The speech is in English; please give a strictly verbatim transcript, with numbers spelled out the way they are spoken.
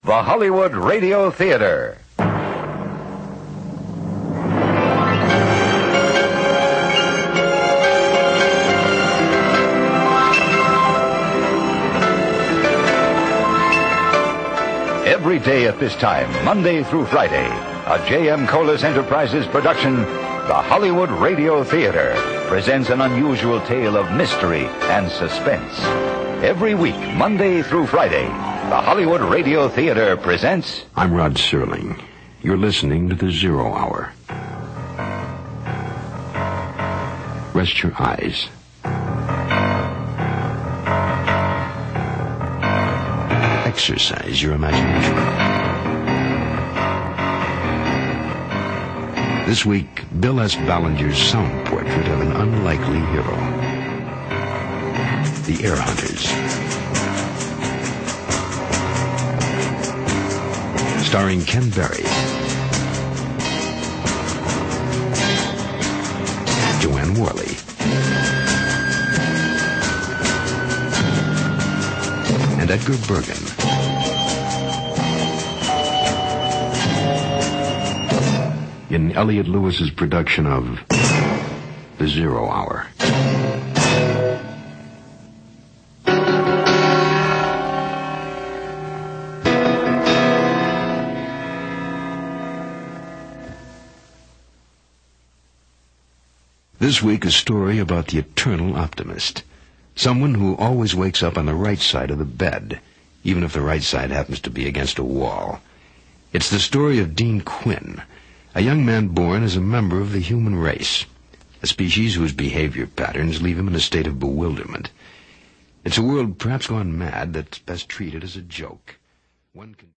The Hollywood Radio Theater. Every day at this time, Monday through Friday, a J M Colas Enterprises production, the Hollywood Radio Theater presents an unusual tale of mystery and suspense. Every week, Monday through Friday, the Hollywood Radio Theater presents... I'm Rod Serling. You're listening to the Zero Hour. Rest your eyes. Exercise your imagination. This week, Bill S. Ballinger's sound portrait of an unlikely hero. The Air Hunters. Starring Ken Berry, Joanne Worley, and Edgar Bergen. In Elliot Lewis's production of The Zero Hour. This week, a story about the eternal optimist. Someone who always wakes up on the right side of the bed, even if the right side happens to be against a wall. It's the story of Dean Quinn, a young man born as a member of the human race, a species whose behavior patterns leave him in a state of bewilderment. It's a world perhaps gone mad that's best treated as a joke. One can